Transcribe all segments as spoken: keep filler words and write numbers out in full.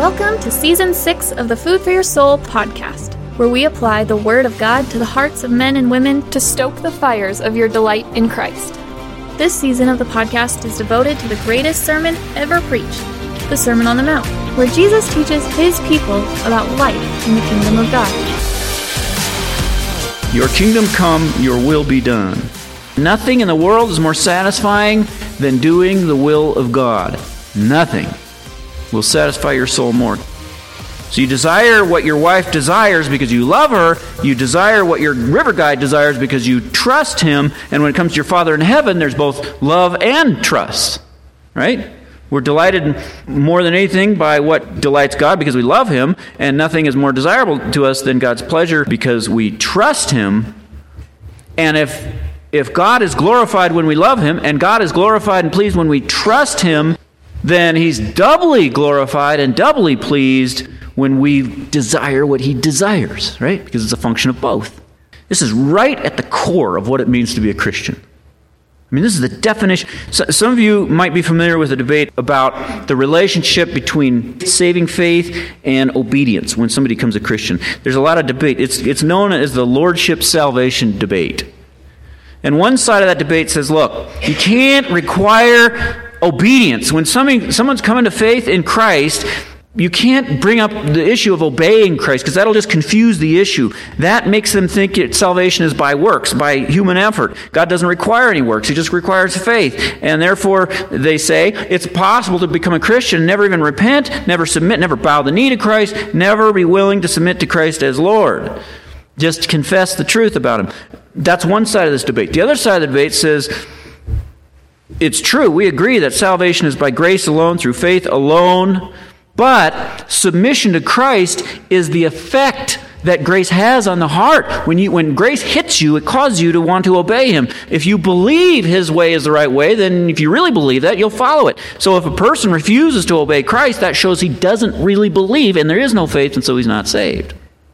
Welcome to Season six of the Food for Your Soul podcast, where we apply the Word of God to the hearts of men and women to stoke the fires of your delight in Christ. This season of the podcast is devoted to the greatest sermon ever preached, the Sermon on the Mount, where Jesus teaches his people about life in the kingdom of God. Your kingdom come, your will be done. Nothing in the world is more satisfying than doing the will of God. Nothing will satisfy your soul more. So you desire what your wife desires because you love her. You desire what your river guide desires because you trust him. And when it comes to your Father in heaven, there's both love and trust. Right? We're delighted more than anything by what delights God because we love him. And nothing is more desirable to us than God's pleasure because we trust him. And if if God is glorified when we love him, and God is glorified and pleased when we trust him, then he's doubly glorified and doubly pleased when we desire what he desires, right? Because it's a function of both. This is right at the core of what it means to be a Christian. I mean, this is the definition. So, some of you might be familiar with the debate about the relationship between saving faith and obedience when somebody becomes a Christian. There's a lot of debate. It's, it's known as the Lordship Salvation debate. And one side of that debate says, look, you can't require obedience. When somebody, someone's coming to faith in Christ, you can't bring up the issue of obeying Christ because that'll just confuse the issue. That makes them think it, salvation is by works, by human effort. God doesn't require any works. He just requires faith. And therefore, they say, it's possible to become a Christian, never even repent, never submit, never bow the knee to Christ, never be willing to submit to Christ as Lord. Just confess the truth about him. That's one side of this debate. The other side of the debate says, it's true, we agree that salvation is by grace alone, through faith alone, but submission to Christ is the effect that grace has on the heart. When you, when grace hits you, it causes you to want to obey him. If you believe his way is the right way, then if you really believe that, you'll follow it. So if a person refuses to obey Christ, that shows he doesn't really believe, and there is no faith, and so he's not saved.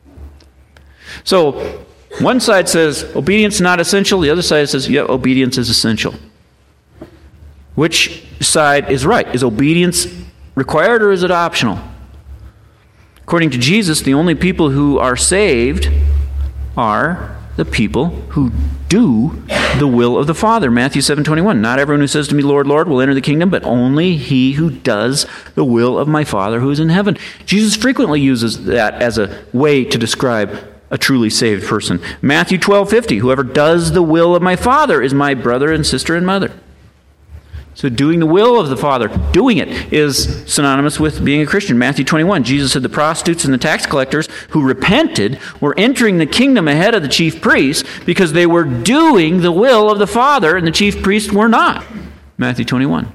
So one side says obedience is not essential. The other side says, yeah, obedience is essential. Which side is right? Is obedience required or is it optional? According to Jesus, the only people who are saved are the people who do the will of the Father. Matthew seven twenty-one. Not everyone who says to me, Lord, Lord, will enter the kingdom, but only he who does the will of my Father who is in heaven. Jesus frequently uses that as a way to describe a truly saved person. Matthew twelve fifty. Whoever does the will of my Father is my brother and sister and mother. So doing the will of the Father, doing it, is synonymous with being a Christian. Matthew twenty-one, Jesus said the prostitutes and the tax collectors who repented were entering the kingdom ahead of the chief priests because they were doing the will of the Father and the chief priests were not. Matthew twenty-one.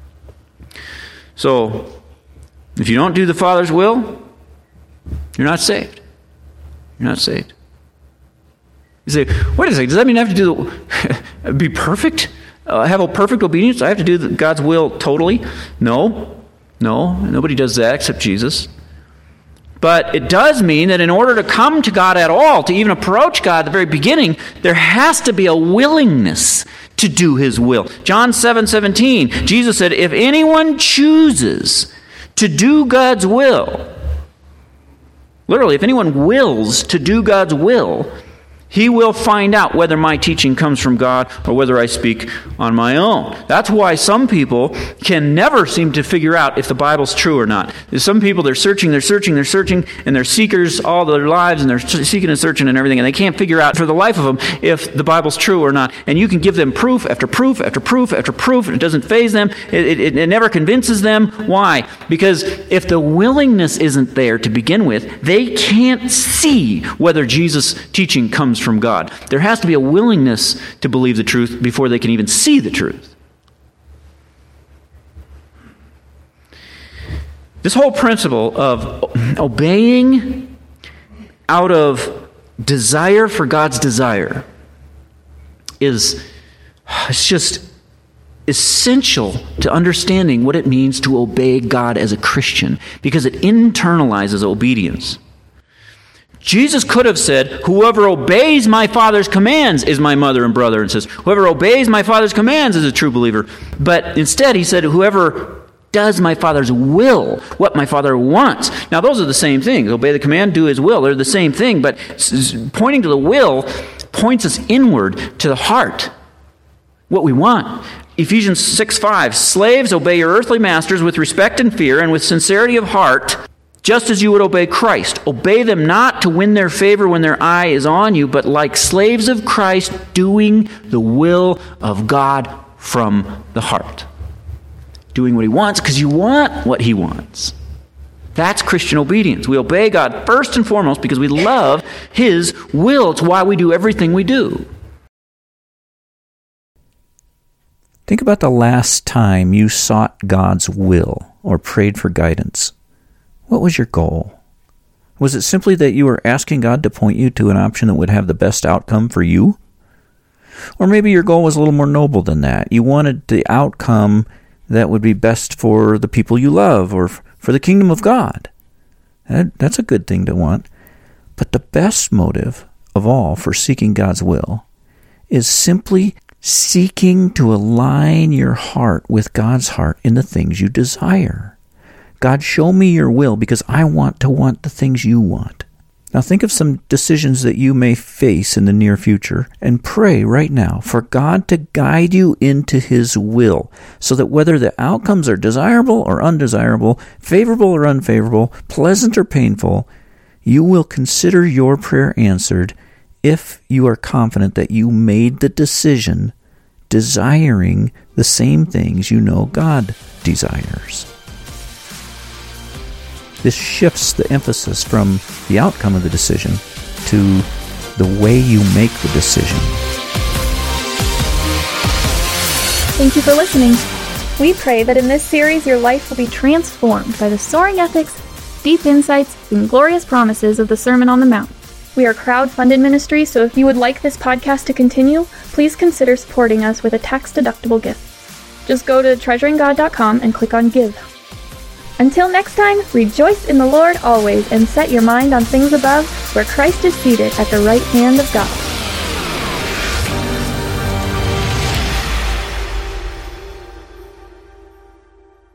So, if you don't do the Father's will, you're not saved. You're not saved. You say, wait a second, does that mean I have to do the, be perfect? Uh, have a perfect obedience? I have to do the, God's will totally? No. No. Nobody does that except Jesus. But it does mean that in order to come to God at all, to even approach God at the very beginning, there has to be a willingness to do his will. John seven seventeen, Jesus said, if anyone chooses to do God's will, literally, if anyone wills to do God's will, he will find out whether my teaching comes from God or whether I speak on my own. That's why some people can never seem to figure out if the Bible's true or not. There's some people, they're searching, they're searching, they're searching, and they're seekers all their lives, and they're seeking and searching and everything, and they can't figure out for the life of them if the Bible's true or not. And you can give them proof after proof after proof after proof, and it doesn't faze them. It, it, it never convinces them. Why? Because if the willingness isn't there to begin with, they can't see whether Jesus' teaching comes from God. There has to be a willingness to believe the truth before they can even see the truth. This whole principle of obeying out of desire for God's desire is it's just essential to understanding what it means to obey God as a Christian, because it internalizes obedience. Jesus could have said, whoever obeys my Father's commands is my mother and brother and sister. Whoever obeys my Father's commands is a true believer. But instead he said, whoever does my Father's will, what my Father wants. Now, those are the same things. Obey the command, do his will. They're the same thing, but pointing to the will points us inward to the heart, what we want. Ephesians six five, slaves, obey your earthly masters with respect and fear and with sincerity of heart, just as you would obey Christ. Obey them not to win their favor when their eye is on you, but like slaves of Christ, doing the will of God from the heart. Doing what he wants because you want what he wants. That's Christian obedience. We obey God first and foremost because we love his will. It's why we do everything we do. Think about the last time you sought God's will or prayed for guidance. What was your goal? Was it simply that you were asking God to point you to an option that would have the best outcome for you? Or maybe your goal was a little more noble than that. You wanted the outcome that would be best for the people you love or for the kingdom of God. That, that's a good thing to want. But the best motive of all for seeking God's will is simply seeking to align your heart with God's heart in the things you desire. God, show me your will because I want to want the things you want. Now think of some decisions that you may face in the near future and pray right now for God to guide you into his will so that whether the outcomes are desirable or undesirable, favorable or unfavorable, pleasant or painful, you will consider your prayer answered if you are confident that you made the decision desiring the same things you know God desires. This shifts the emphasis from the outcome of the decision to the way you make the decision. Thank you for listening. We pray that in this series your life will be transformed by the soaring ethics, deep insights, and glorious promises of the Sermon on the Mount. We are a crowd-funded ministry, so if you would like this podcast to continue, please consider supporting us with a tax-deductible gift. Just go to treasuring god dot com and click on Give. Until next time, rejoice in the Lord always and set your mind on things above, where Christ is seated at the right hand of God.